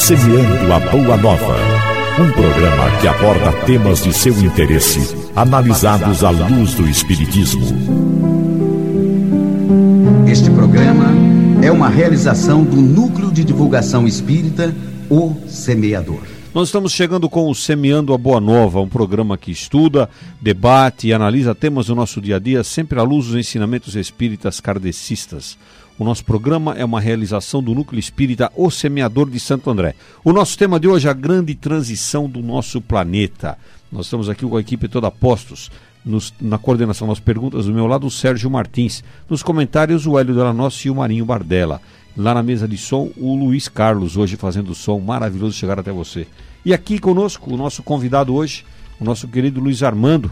Semeando a Boa Nova. Um programa que aborda temas de seu interesse, analisados à luz do Espiritismo. Este programa é uma realização do Núcleo de Divulgação Espírita, O Semeador. Nós estamos chegando com o Semeando a Boa Nova, um programa que estuda, debate e analisa temas do nosso dia a dia, sempre à luz dos ensinamentos espíritas kardecistas. O nosso programa é uma realização do Núcleo Espírita O Semeador de Santo André. O nosso tema de hoje é a grande transição do nosso planeta. Nós estamos aqui com a equipe toda postos. Na coordenação das perguntas, do meu lado, o Sérgio Martins. Nos comentários, o Hélio Delanossi e o Marinho Bardella. Lá na mesa de som, o Luiz Carlos, hoje fazendo o som maravilhoso chegar até você. E aqui conosco, o nosso convidado hoje, o nosso querido Luiz Armando,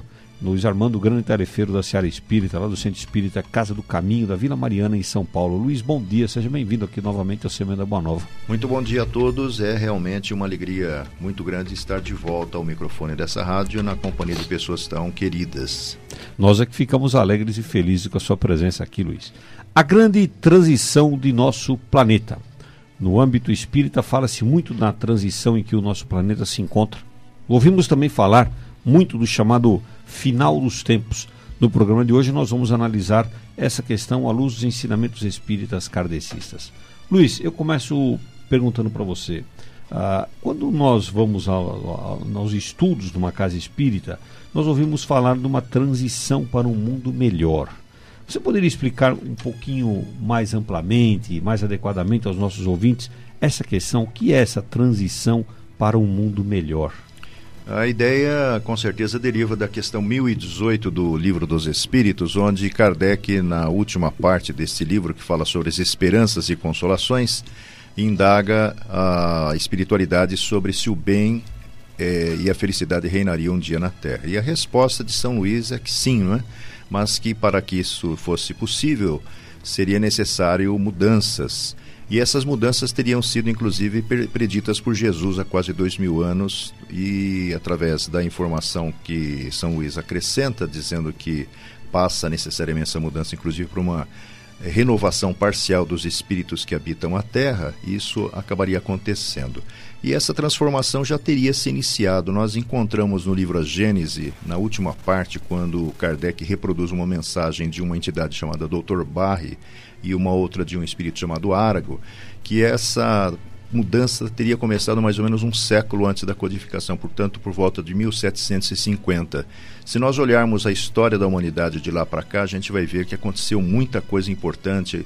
grande tarefeiro da Seara Espírita, lá do Centro Espírita Casa do Caminho, da Vila Mariana, em São Paulo. Luiz, bom dia, seja bem-vindo aqui novamente ao Semeando a Boa Nova. Muito bom dia a todos, é realmente uma alegria muito grande estar de volta ao microfone dessa rádio, na companhia de pessoas tão queridas. Nós é que ficamos alegres e felizes com a sua presença aqui, Luiz. A grande transição de nosso planeta. No âmbito espírita, fala-se muito na transição em que o nosso planeta se encontra. Ouvimos também falar muito do chamado final dos tempos. No programa de hoje nós vamos analisar essa questão à luz dos ensinamentos espíritas kardecistas. Luiz, eu começo perguntando para você, quando nós vamos aos estudos de uma casa espírita, nós ouvimos falar de uma transição para um mundo melhor. Você poderia explicar um pouquinho mais amplamente, mais adequadamente aos nossos ouvintes, essa questão, o que é essa transição para um mundo melhor? A ideia, com certeza, deriva da questão 1018 do Livro dos Espíritos, onde Kardec, na última parte desse livro, que fala sobre as esperanças e consolações, indaga a espiritualidade sobre se o bem e a felicidade reinariam um dia na Terra. E a resposta de São Luís é que sim, não é? Mas que para que isso fosse possível, seria necessário mudanças. E essas mudanças teriam sido, inclusive, preditas por Jesus há quase 2000 anos, e através da informação que São Luís acrescenta, dizendo que passa necessariamente essa mudança, inclusive, por uma renovação parcial dos espíritos que habitam a Terra, isso acabaria acontecendo. E essa transformação já teria se iniciado. Nós encontramos no livro A Gênese, na última parte, quando Kardec reproduz uma mensagem de uma entidade chamada Dr. Barre e uma outra de um espírito chamado Arago, que essa mudança teria começado mais ou menos um século antes da codificação, portanto, por volta de 1750. Se nós olharmos a história da humanidade de lá para cá, a gente vai ver que aconteceu muita coisa importante,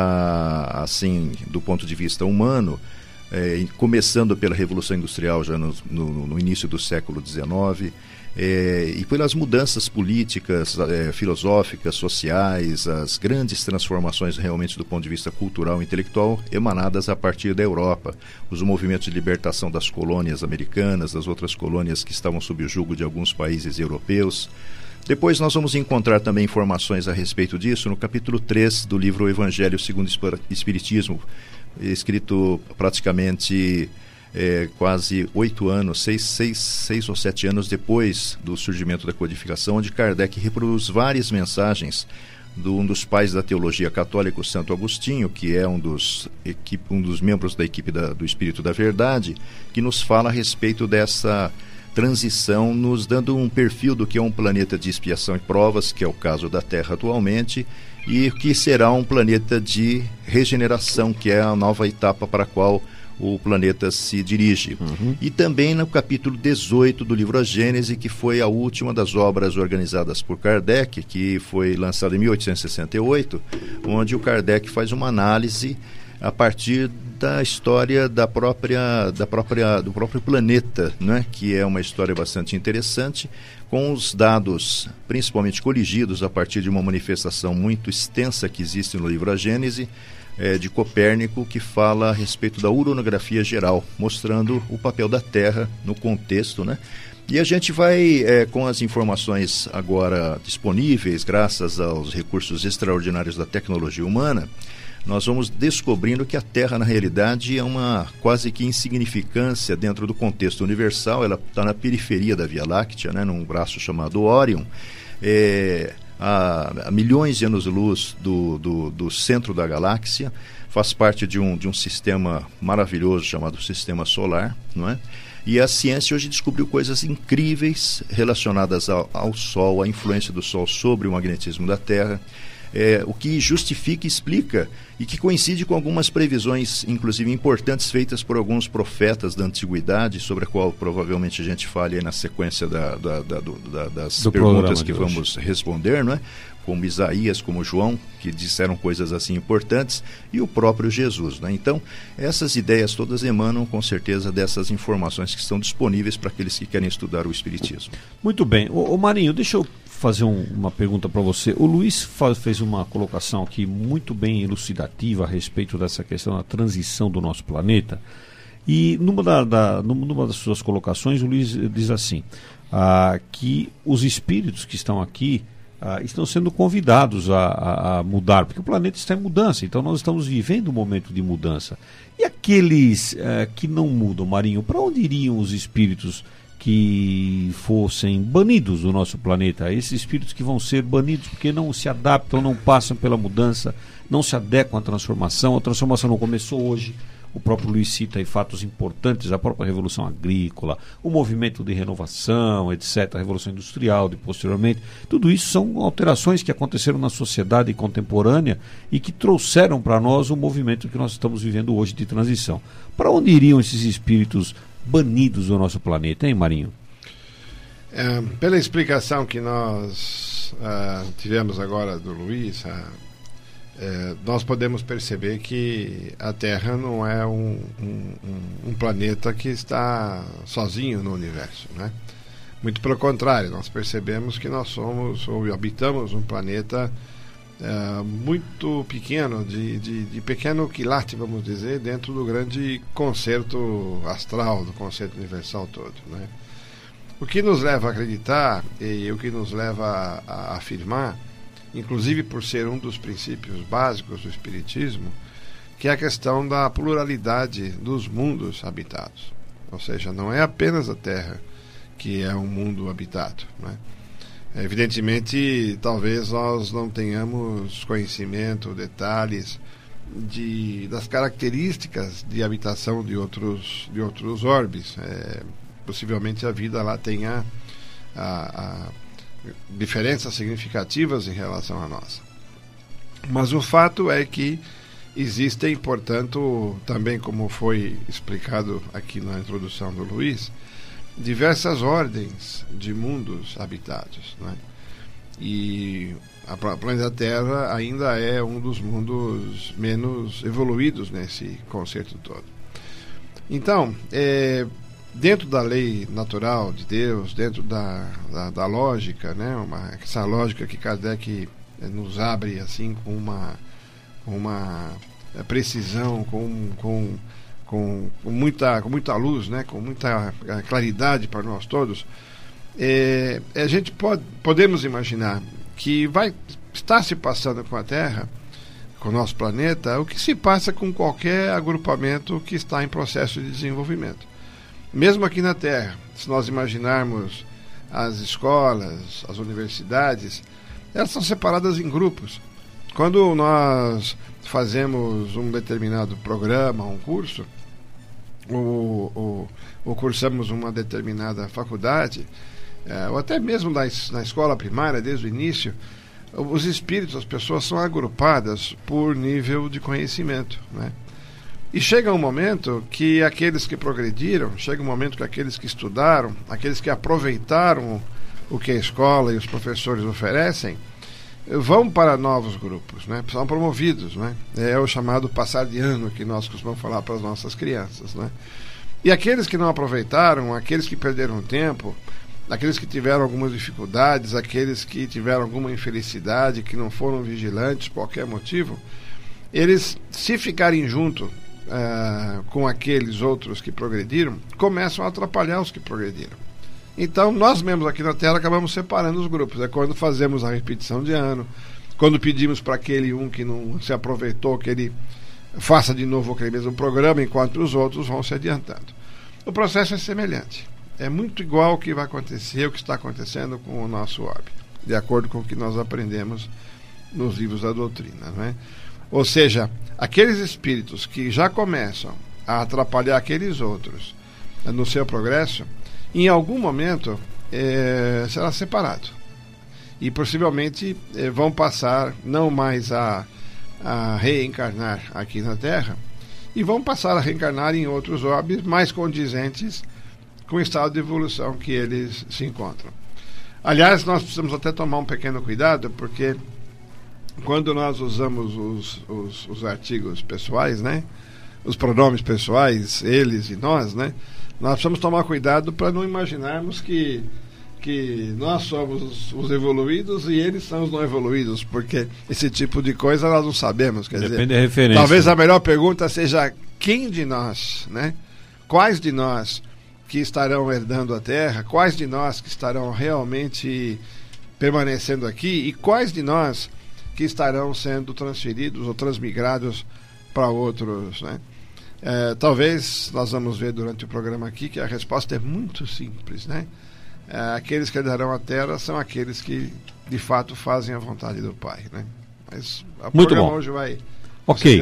assim, do ponto de vista humano, começando pela Revolução Industrial já no início do século XIX, e pelas mudanças políticas, filosóficas, sociais, as grandes transformações realmente do ponto de vista cultural e intelectual emanadas a partir da Europa, os movimentos de libertação das colônias americanas, das outras colônias que estavam sob o jugo de alguns países europeus. Depois nós vamos encontrar também informações a respeito disso no capítulo 3 do livro O Evangelho segundo o Espiritismo, escrito praticamente quase 8 anos, 6 ou 7 anos depois do surgimento da codificação, onde Kardec reproduz várias mensagens de um dos pais da teologia católica, o Santo Agostinho, que é um dos membros da equipe do Espírito da Verdade, que nos fala a respeito dessa transição, nos dando um perfil do que é um planeta de expiação e provas, que é o caso da Terra atualmente, e que será um planeta de regeneração, que é a nova etapa para a qual o planeta se dirige. E também no capítulo 18 do livro A Gênese, que foi a última das obras organizadas por Kardec, que foi lançada em 1868, onde o Kardec faz uma análise a partir da história do próprio planeta, né? Que é uma história bastante interessante, com os dados principalmente coligidos a partir de uma manifestação muito extensa que existe no livro A Gênese, de Copérnico, que fala a respeito da uranografia geral, mostrando o papel da Terra no contexto, né? E a gente vai, com as informações agora disponíveis, graças aos recursos extraordinários da tecnologia humana, nós vamos descobrindo que a Terra, na realidade, é uma quase que insignificância dentro do contexto universal. Ela está na periferia da Via Láctea, né, num braço chamado Órion. a milhões de anos-luz do centro da galáxia, faz parte de um sistema maravilhoso chamado Sistema Solar, não é? E a ciência hoje descobriu coisas incríveis relacionadas ao Sol, à influência do Sol sobre o magnetismo da Terra, o que justifica e explica, e que coincide com algumas previsões, inclusive importantes, feitas por alguns profetas da antiguidade, sobre a qual provavelmente a gente fale aí na sequência das perguntas que vamos responder, não é? Como Isaías, como João, que disseram coisas assim importantes, e o próprio Jesus, né? Então, essas ideias todas emanam, com certeza, dessas informações que estão disponíveis para aqueles que querem estudar o Espiritismo. Muito bem. Ô Marinho, deixa eu fazer uma pergunta para você. O Luiz fez uma colocação aqui muito bem elucidativa a respeito dessa questão da transição do nosso planeta, e numa das suas colocações, o Luiz diz assim, que os espíritos que estão aqui estão sendo convidados a mudar, porque o planeta está em mudança, então nós estamos vivendo um momento de mudança. E aqueles que não mudam, Marinho, para onde iriam os espíritos que fossem banidos do nosso planeta? Esses espíritos que vão ser banidos porque não se adaptam, não passam pela mudança, não se adequam à transformação. A transformação não começou hoje. O próprio Luiz cita aí fatos importantes, a própria Revolução Agrícola, o movimento de renovação, etc., a Revolução Industrial, posteriormente. Tudo isso são alterações que aconteceram na sociedade contemporânea e que trouxeram para nós o movimento que nós estamos vivendo hoje de transição. Para onde iriam esses espíritos banidos do nosso planeta, hein, Marinho? Pela explicação que nós tivemos agora do Luiz, nós podemos perceber que a Terra não é um planeta que está sozinho no universo, né? Muito pelo contrário, nós percebemos que nós somos ou habitamos um planeta muito pequeno, de pequeno quilate, vamos dizer, dentro do grande concerto astral, do concerto universal todo, né? O que nos leva a acreditar e o que nos leva a afirmar, inclusive por ser um dos princípios básicos do Espiritismo, que é a questão da pluralidade dos mundos habitados. Ou seja, não é apenas a Terra que é um mundo habitado, né? Evidentemente, talvez nós não tenhamos conhecimento, detalhes das características de habitação de outros orbes. Possivelmente a vida lá tenha diferenças significativas em relação à nossa. Mas o fato é que existem, portanto, também como foi explicado aqui na introdução do Luiz, diversas ordens de mundos habitados, né? E a planeta Terra ainda é um dos mundos menos evoluídos nesse conceito todo. Então, dentro da lei natural de Deus, dentro da lógica, né? Essa lógica que Kardec nos abre assim com uma precisão, com muita luz, né? Com muita claridade para nós todos, a gente podemos imaginar que vai estar se passando com a Terra, com o nosso planeta, o que se passa com qualquer agrupamento que está em processo de desenvolvimento. Mesmo aqui na Terra, se nós imaginarmos as escolas, as universidades, elas são separadas em grupos. Quando nós fazemos um determinado programa, um curso, ou cursamos uma determinada faculdade, ou até mesmo na escola primária, desde o início, os espíritos, as pessoas são agrupadas por nível de conhecimento, né? E chega um momento que aqueles que progrediram, chega um momento que aqueles que estudaram, aqueles que aproveitaram o que a escola e os professores oferecem, vão para novos grupos, né? São promovidos, né? É o chamado passar de ano que nós costumamos falar para as nossas crianças, né? E aqueles que não aproveitaram, aqueles que perderam tempo, aqueles que tiveram algumas dificuldades, aqueles que tiveram alguma infelicidade, que não foram vigilantes por qualquer motivo, eles, se ficarem junto com aqueles outros que progrediram, começam a atrapalhar os que progrediram. Então, nós mesmos aqui na Terra acabamos separando os grupos. É quando fazemos a repetição de ano, quando pedimos para aquele que não se aproveitou, que ele faça de novo aquele mesmo programa, enquanto os outros vão se adiantando. O processo é semelhante. É muito igual ao que vai acontecer, o que está acontecendo com o nosso orbe. de acordo com o que nós aprendemos nos livros da doutrina, né? Ou seja, aqueles espíritos que já começam a atrapalhar aqueles outros no seu progresso, em algum momento será separado. E possivelmente vão passar não mais a reencarnar aqui na Terra, e vão passar a reencarnar em outros orbes mais condizentes com o estado de evolução que eles se encontram. Aliás, nós precisamos até tomar um pequeno cuidado, porque quando nós usamos os artigos pessoais, né, os pronomes pessoais, eles e nós, né, nós precisamos tomar cuidado para não imaginarmos que nós somos os evoluídos e eles são os não evoluídos, porque esse tipo de coisa nós não sabemos. Quer Depende dizer, da referência. Talvez a melhor pergunta seja quem de nós, né? Quais de nós que estarão herdando a Terra, quais de nós que estarão realmente permanecendo aqui e quais de nós que estarão sendo transferidos ou transmigrados para outros, né? Talvez nós vamos ver durante o programa aqui que a resposta é muito simples, né? Aqueles que herdarão a Terra são aqueles que de fato fazem a vontade do Pai, né? Mas o muito programa bom. hoje vai... Ok.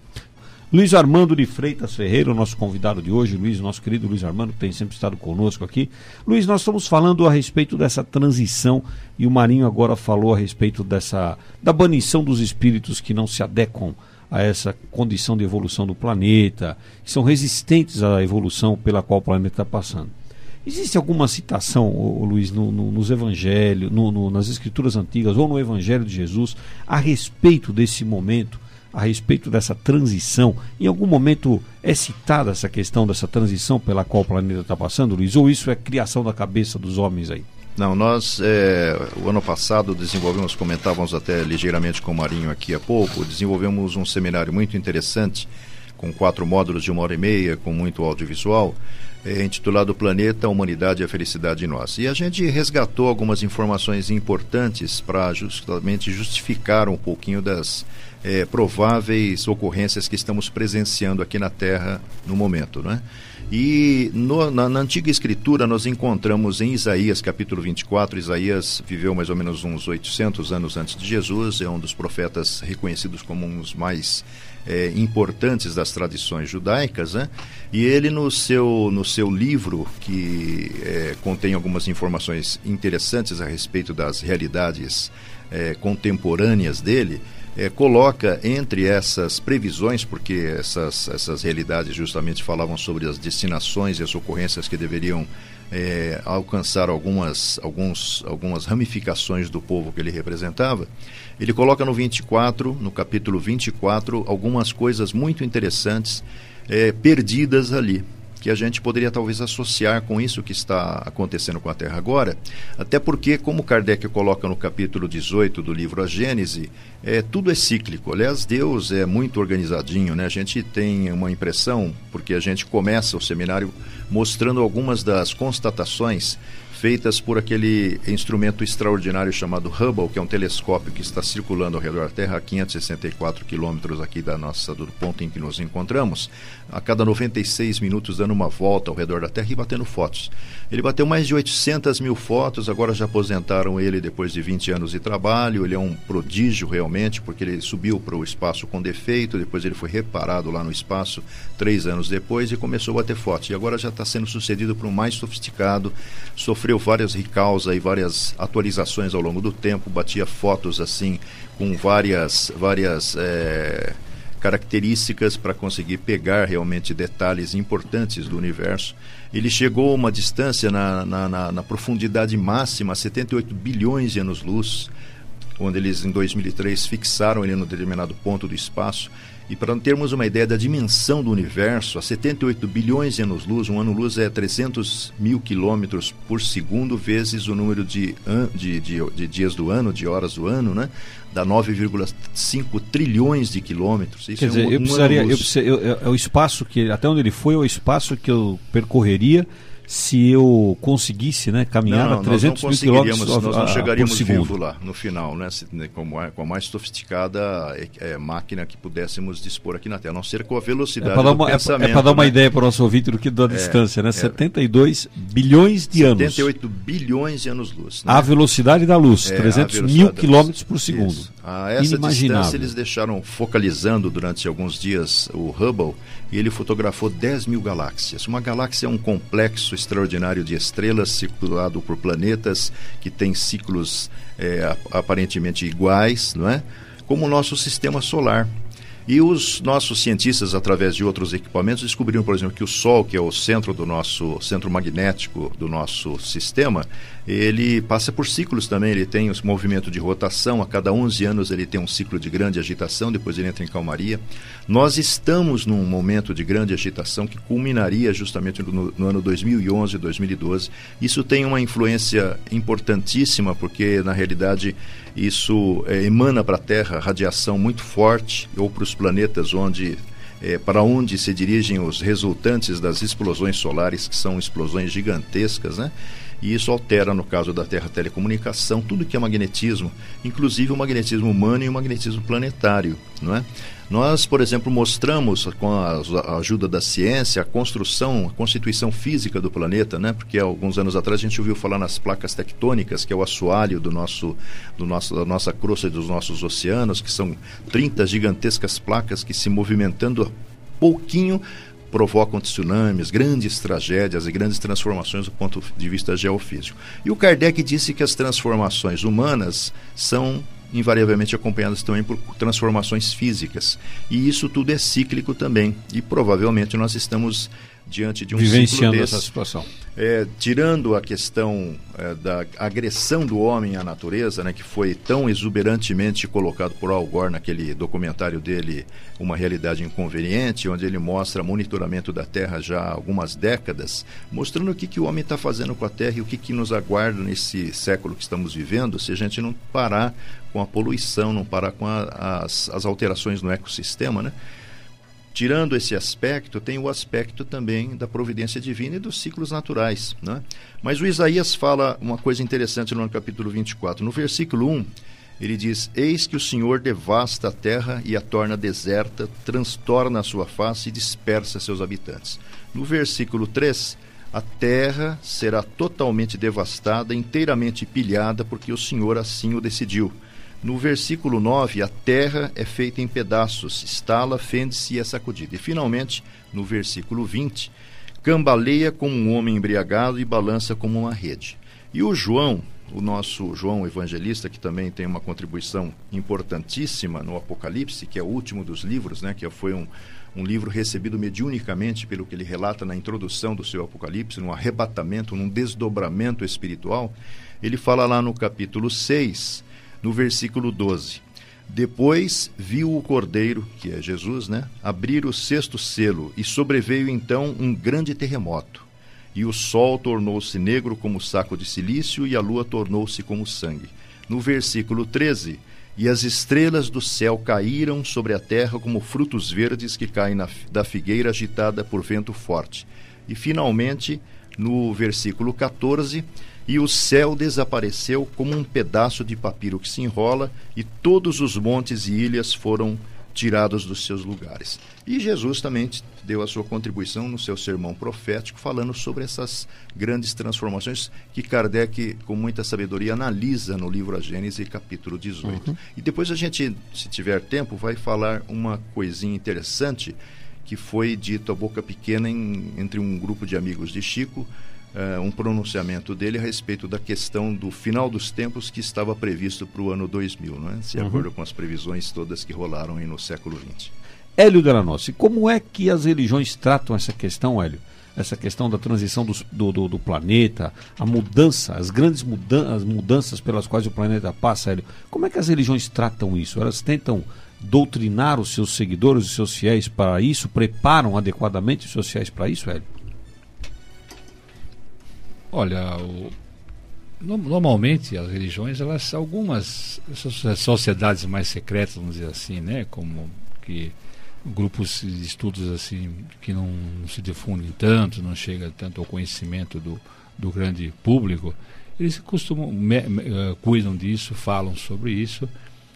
Luiz Armando de Freitas Ferreira, o nosso convidado de hoje, Luiz, nosso querido Luiz Armando, que tem sempre estado conosco aqui. Luiz, nós estamos falando a respeito dessa transição, e o Marinho agora falou a respeito da banição dos espíritos que não se adequam a essa condição de evolução do planeta, que são resistentes à evolução pela qual o planeta está passando. Existe alguma citação, Luiz, nos evangelhos, nas escrituras antigas ou no Evangelho de Jesus, a respeito desse momento, a respeito dessa transição? Em algum momento é citada essa questão dessa transição pela qual o planeta está passando, Luiz? Ou isso é criação da cabeça dos homens aí? Não, nós, o ano passado, comentávamos até ligeiramente com o Marinho aqui há pouco, desenvolvemos um seminário muito interessante, com 4 módulos de 1h30, com muito audiovisual, intitulado Planeta, a Humanidade e a Felicidade de Nós. E a gente resgatou algumas informações importantes para justamente justificar um pouquinho das prováveis ocorrências que estamos presenciando aqui na Terra no momento, né? E na antiga escritura nós encontramos em Isaías capítulo 24, Isaías viveu mais ou menos uns 800 anos antes de Jesus, é um dos profetas reconhecidos como um dos mais importantes das tradições judaicas, né? E ele no seu livro, que contém algumas informações interessantes a respeito das realidades contemporâneas dele, coloca entre essas previsões, porque essas realidades justamente falavam sobre as destinações e as ocorrências que deveriam alcançar algumas ramificações do povo que ele representava. Ele coloca no capítulo 24, algumas coisas muito interessantes perdidas ali, que a gente poderia talvez associar com isso que está acontecendo com a Terra agora, até porque, como Kardec coloca no capítulo 18 do livro A Gênese, tudo é cíclico. Aliás, Deus é muito organizadinho, né? A gente tem uma impressão, porque a gente começa o seminário mostrando algumas das constatações feitas por aquele instrumento extraordinário chamado Hubble, que é um telescópio que está circulando ao redor da Terra a 564 quilômetros aqui do ponto em que nos encontramos, a cada 96 minutos dando uma volta ao redor da Terra e batendo fotos. Ele bateu mais de 800 mil fotos, agora já aposentaram ele depois de 20 anos de trabalho. Ele é um prodígio realmente, porque ele subiu para o espaço com defeito, depois ele foi reparado lá no espaço 3 anos depois e começou a bater fotos. E agora já está sendo sucedido por um mais sofisticado, sofreu várias recalls aí, várias atualizações ao longo do tempo, batia fotos assim com várias características para conseguir pegar realmente detalhes importantes do universo. Ele chegou a uma distância na profundidade máxima, 78 bilhões de anos-luz, onde eles em 2003 fixaram ele num determinado ponto do espaço. E para termos uma ideia da dimensão do universo, a 78 bilhões de anos-luz, um ano-luz é 300 mil quilômetros por segundo, vezes o número de dias do ano, de horas do ano, né? Dá 9,5 trilhões de quilômetros. Isso quer dizer, o espaço que, até onde ele foi, é o espaço que eu percorreria se eu conseguisse, né, caminhar a 300 mil quilômetros nós não chegaríamos por segundo. vivo lá no final, né, com a mais sofisticada máquina que pudéssemos dispor aqui na Terra, a não ser com a velocidade do pensamento. É para dar uma ideia para o nosso ouvinte do que da distância, né? 72 bilhões de anos. 78 bilhões de anos-luz. Né? A velocidade da luz, 300 mil quilômetros por segundo. Isso. A essa distância eles deixaram focalizando durante alguns dias o Hubble e ele fotografou 10 mil galáxias. Uma galáxia é um complexo extraordinário de estrelas circulado por planetas que têm ciclos aparentemente iguais, não é? Como o nosso sistema solar. E os nossos cientistas, através de outros equipamentos, descobriram, por exemplo, que o Sol, que é o centro do nosso centro magnético do nosso sistema, ele passa por ciclos também, ele tem esse movimento de rotação, a cada 11 anos ele tem um ciclo de grande agitação, depois ele entra em calmaria. Nós estamos num momento de grande agitação que culminaria justamente no ano 2011, 2012. Isso tem uma influência importantíssima, porque na realidade isso emana para a Terra radiação muito forte, ou para os planetas para onde se dirigem os resultantes das explosões solares, que são explosões gigantescas, né? E isso altera, no caso da Terra, a telecomunicação, tudo que é magnetismo, inclusive o magnetismo humano e o magnetismo planetário, não é? Nós, por exemplo, mostramos, com a ajuda da ciência, a constituição física do planeta, né? Porque alguns anos atrás a gente ouviu falar nas placas tectônicas, que é o assoalho da nossa crosta e dos nossos oceanos, que são 30 gigantescas placas que, se movimentando a pouquinho, provocam tsunamis, grandes tragédias e grandes transformações do ponto de vista geofísico. E o Kardec disse que as transformações humanas são invariavelmente acompanhadas também por transformações físicas. E isso tudo é cíclico também. E provavelmente nós estamos diante de um vivenciando ciclo desse. Essa situação. Tirando a questão da agressão do homem à natureza, né, que foi tão exuberantemente colocado por Al Gore naquele documentário dele, Uma Realidade Inconveniente, onde ele mostra monitoramento da Terra já há algumas décadas, mostrando o que o homem está fazendo com a Terra e o que nos aguarda nesse século que estamos vivendo, se a gente não parar com a poluição, não parar com as alterações no ecossistema, né? Tirando esse aspecto, tem o aspecto também da providência divina e dos ciclos naturais, né? Mas o Isaías fala uma coisa interessante no capítulo 24. No versículo 1, ele diz: Eis que o Senhor devasta a terra e a torna deserta, transtorna a sua face e dispersa seus habitantes. No versículo 3, a terra será totalmente devastada, inteiramente pilhada, porque o Senhor assim o decidiu. No versículo 9, a terra é feita em pedaços, estala, fende-se e é sacudida. E finalmente, no versículo 20, cambaleia como um homem embriagado e balança como uma rede. E o João, o nosso João evangelista, que também tem uma contribuição importantíssima no Apocalipse, que é o último dos livros, né, que foi um livro recebido mediunicamente, pelo que ele relata na introdução do seu Apocalipse, num arrebatamento, num desdobramento espiritual. Ele fala lá no capítulo 6, no versículo 12: Depois viu o Cordeiro, que é Jesus, né, abrir o sexto selo, e sobreveio então um grande terremoto. E o sol tornou-se negro como saco de silício, e a lua tornou-se como sangue. No versículo 13: E as estrelas do céu caíram sobre a terra como frutos verdes que caem da figueira agitada por vento forte. E finalmente, no versículo 14: E o céu desapareceu como um pedaço de papiro que se enrola, e todos os montes e ilhas foram tirados dos seus lugares. E Jesus também deu a sua contribuição no seu sermão profético, falando sobre essas grandes transformações que Kardec, com muita sabedoria, analisa no livro A Gênese, capítulo 18. E depois a gente, se tiver tempo, vai falar uma coisinha interessante que foi dito a boca pequena entre um grupo de amigos de Chico, um pronunciamento dele a respeito da questão do final dos tempos que estava previsto para o ano 2000, não é? De acordo com as previsões todas que rolaram aí no século XX. Hélio Delanossi, como é que as religiões tratam essa questão, Hélio? Essa questão da transição do planeta, a mudança, as grandes mudanças pelas quais o planeta passa, Hélio. Como é que as religiões tratam isso? Elas tentam doutrinar os seus seguidores, os seus fiéis para isso? Preparam adequadamente os seus fiéis para isso, Hélio? Olha, normalmente as religiões, algumas sociedades mais secretas, vamos dizer assim, né, como que grupos de estudos assim que não se difundem tanto, não chega tanto ao conhecimento do grande público, eles costumam cuidam disso, falam sobre isso.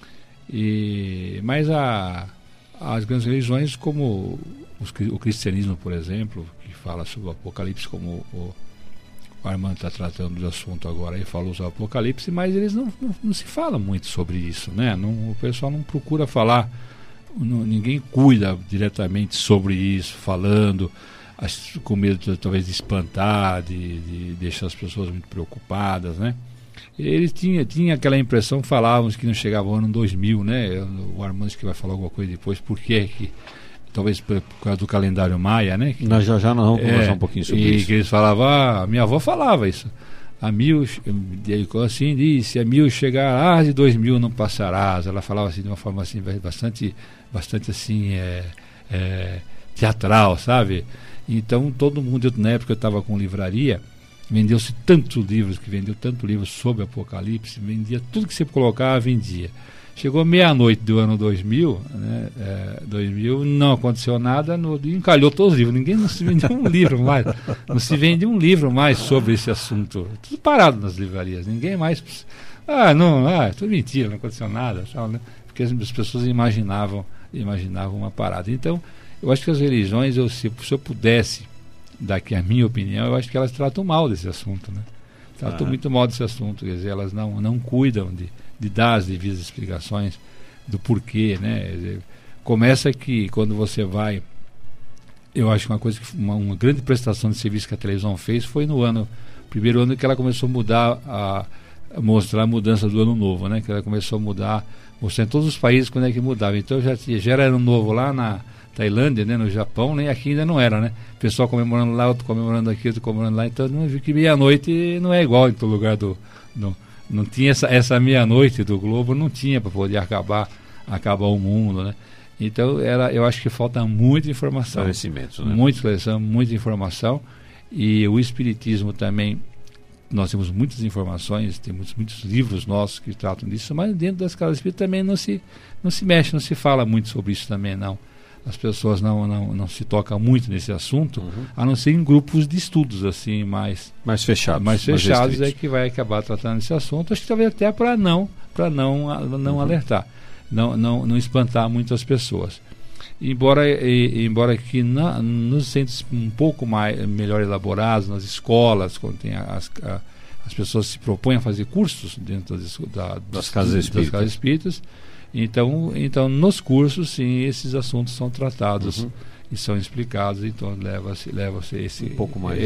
Mas as grandes religiões, como o cristianismo, por exemplo, que fala sobre o Apocalipse, como o Armando está tratando do assunto agora, ele falou sobre o Apocalipse, mas eles não se fala muito sobre isso, né? O pessoal não procura falar, ninguém cuida diretamente sobre isso, falando, com medo talvez de espantar, de deixar as pessoas muito preocupadas, né? Eles tinha aquela impressão, falávamos que não chegava o ano 2000, né? O Armando que vai falar alguma coisa depois, por que talvez por causa do calendário maia, né? Nós já nós vamos conversar um pouquinho sobre isso. E que eles falavam, minha avó falava isso. Assim disse, a 1000 chegarás e 2000 não passarás. Ela falava assim de uma forma assim, bastante assim, teatral, sabe? Então todo mundo, na época eu estava com livraria, vendeu-se tantos livros, tanto livro sobre Apocalipse, vendia tudo que você colocava, vendia. Chegou meia-noite do ano 2000, né? 2000 não aconteceu nada, encalhou todos os livros, não se vendia um livro mais, sobre esse assunto, tudo parado nas livrarias, ninguém mais, tudo mentira, não aconteceu nada, né? Porque as pessoas imaginavam uma parada. Então, eu acho que as religiões, se eu pudesse dar aqui a minha opinião, eu acho que elas tratam mal desse assunto, né? Tratam muito mal desse assunto, quer dizer, elas não cuidam de dar as devidas explicações do porquê, né? Começa que quando você vai, eu acho que uma grande prestação de serviço que a televisão fez foi no primeiro ano que ela começou a mostrar a mudança do ano novo, né? Que ela começou a mostrar em todos os países quando é que mudava. Então já era ano novo lá na Tailândia, né? No Japão, né? Aqui ainda não era, né? O pessoal comemorando lá, outro comemorando aqui, outro comemorando lá. Então não viu que meia-noite não é igual em todo lugar não tinha essa meia-noite do globo, não tinha para poder acabar o mundo, né? Então eu acho que falta muita informação, esclarecimento, né? Muita esclarecimento, muita informação. E o espiritismo também, nós temos muitas informações, temos muitos livros nossos que tratam disso, mas dentro das casas espíritas também não se mexe, não se fala muito sobre isso também, não. As pessoas não se tocam muito nesse assunto, a não ser em grupos de estudos assim mais fechados. Mais fechados é que vai acabar tratando esse assunto. Acho que talvez até para não alertar, não espantar muitas pessoas. Embora que nos centros um pouco melhor elaborados, nas escolas, quando tem as pessoas se propõem a fazer cursos dentro das casas espíritas. Então, nos cursos, sim, esses assuntos são tratados e são explicados. Então, leva-se esse um pouco mais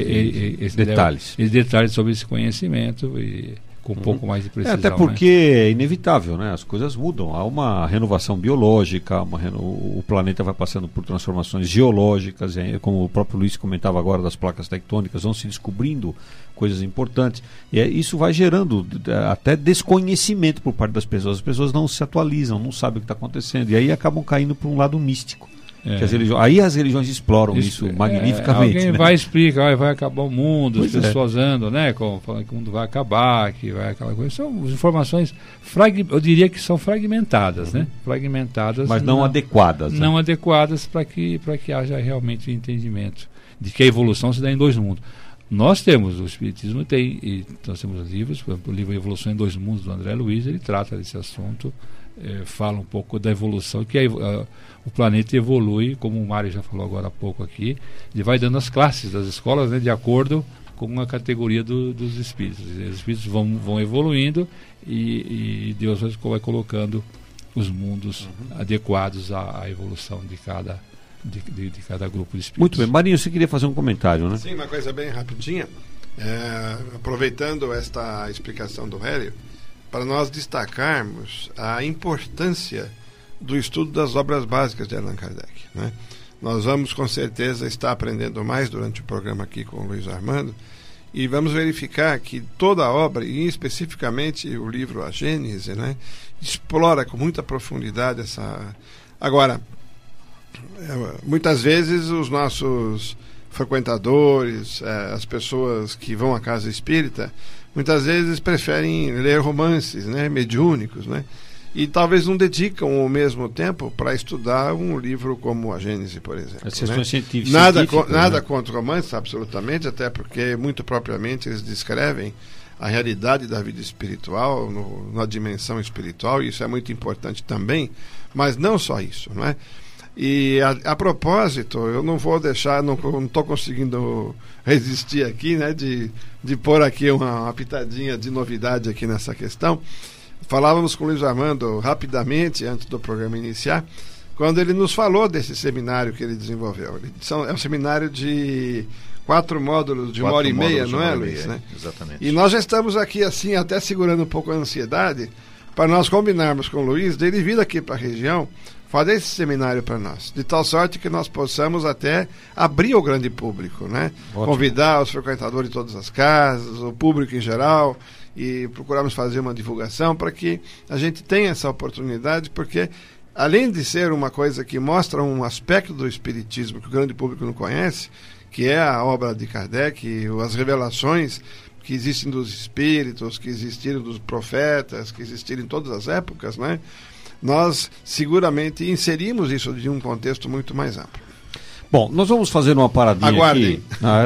detalhes sobre esse conhecimento e com um pouco mais de precisão. Até porque é inevitável, né? As coisas mudam. Há uma renovação biológica, o planeta vai passando por transformações geológicas, como o próprio Luiz comentava agora das placas tectônicas, vão se descobrindo coisas importantes. E isso vai gerando até desconhecimento por parte das pessoas. As pessoas não se atualizam, não sabem o que está acontecendo. E aí acabam caindo para um lado místico. Aí as religiões exploram isso magnificamente. Alguém vai explicar, vai acabar o mundo, as pessoas andam, né? Falando que o mundo vai acabar, que vai aquela coisa. São informações, eu diria que são fragmentadas, né? Fragmentadas. Mas não adequadas. Não adequadas para que haja realmente o entendimento de que a evolução se dá em dois mundos. Nós temos, o Espiritismo tem, e nós temos livros, por exemplo, o livro Evolução em Dois Mundos, do André Luiz, ele trata desse assunto, fala um pouco da evolução, que o planeta evolui, como o Mário já falou agora há pouco aqui, ele vai dando as classes das escolas, né, de acordo com a categoria dos espíritos. Os espíritos vão evoluindo e Deus vai colocando os mundos adequados à evolução de cada grupo de espíritos. Muito bem. Marinho, você queria fazer um comentário, né? Sim, uma coisa bem rapidinha. Aproveitando esta explicação do Hélio, para nós destacarmos a importância do estudo das obras básicas de Allan Kardec, né? Nós vamos com certeza estar aprendendo mais durante o programa aqui com o Luiz Armando, e vamos verificar que toda a obra, e especificamente o livro A Gênese, né, explora com muita profundidade essa... Agora, muitas vezes os nossos frequentadores, as pessoas que vão à casa espírita, muitas vezes preferem ler romances, né, mediúnicos, né? e talvez não dedicam o mesmo tempo para estudar um livro como a Gênese, por exemplo. As questões científicas. Nada contra romances, absolutamente, até porque, muito propriamente, eles descrevem a realidade da vida espiritual, na dimensão espiritual, e isso é muito importante também, mas não só isso, não é? E a propósito, eu não vou deixar, não estou conseguindo resistir aqui, né, de pôr aqui uma pitadinha de novidade aqui nessa questão. Falávamos com o Luiz Armando rapidamente, antes do programa iniciar, quando ele nos falou desse seminário que ele desenvolveu. É um seminário de 4 módulos de 1h30, não é, Luiz? Né? Exatamente. E nós já estamos aqui, assim, até segurando um pouco a ansiedade, para nós combinarmos com o Luiz, dele vir aqui para a região, fazer esse seminário para nós, de tal sorte que nós possamos até abrir ao grande público, né? Ótimo. Convidar os frequentadores de todas as casas, o público em geral, e procurarmos fazer uma divulgação para que a gente tenha essa oportunidade, porque além de ser uma coisa que mostra um aspecto do espiritismo que o grande público não conhece, que é a obra de Kardec, as revelações que existem dos espíritos, que existiram dos profetas, que existiram em todas as épocas, né? Nós seguramente inserimos isso de um contexto muito mais amplo. Bom, nós vamos fazer uma paradinha. Aguardem.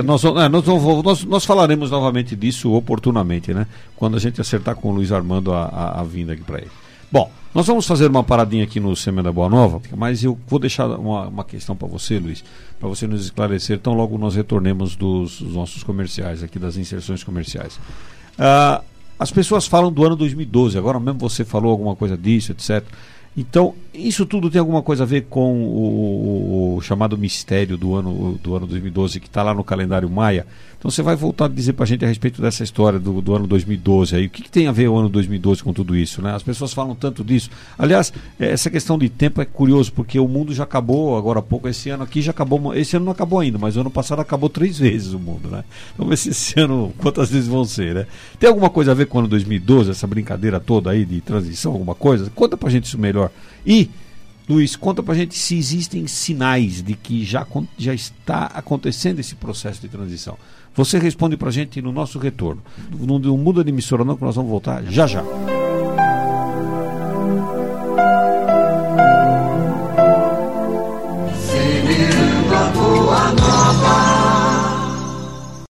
Aqui. Nós falaremos novamente disso oportunamente, né? Quando a gente acertar com o Luiz Armando a vinda aqui para ele. Bom, nós vamos fazer uma paradinha aqui no Semana da Boa Nova, mas eu vou deixar uma questão para você, Luiz, para você nos esclarecer, tão logo nós retornemos dos nossos comerciais, aqui das inserções comerciais. As pessoas falam do ano 2012, agora mesmo você falou alguma coisa disso, etc. Então, isso tudo tem alguma coisa a ver com o chamado mistério do ano 2012, que está lá no calendário Maia. Então você vai voltar a dizer para a gente a respeito dessa história do ano 2012 aí. O que tem a ver o ano 2012 com tudo isso, né? As pessoas falam tanto disso. Aliás, essa questão de tempo é curioso, porque o mundo já acabou agora há pouco. Esse ano aqui já acabou, esse ano não acabou ainda, mas o ano passado acabou 3 vezes o mundo, né? Vamos ver se esse ano quantas vezes vão ser, né? Tem alguma coisa a ver com o ano 2012, essa brincadeira toda aí de transição, alguma coisa? Conta pra gente isso melhor. E, Luiz, conta pra gente se existem sinais de que já está acontecendo esse processo de transição. Você responde pra gente no nosso retorno. Não muda de emissora não, que nós vamos voltar já já.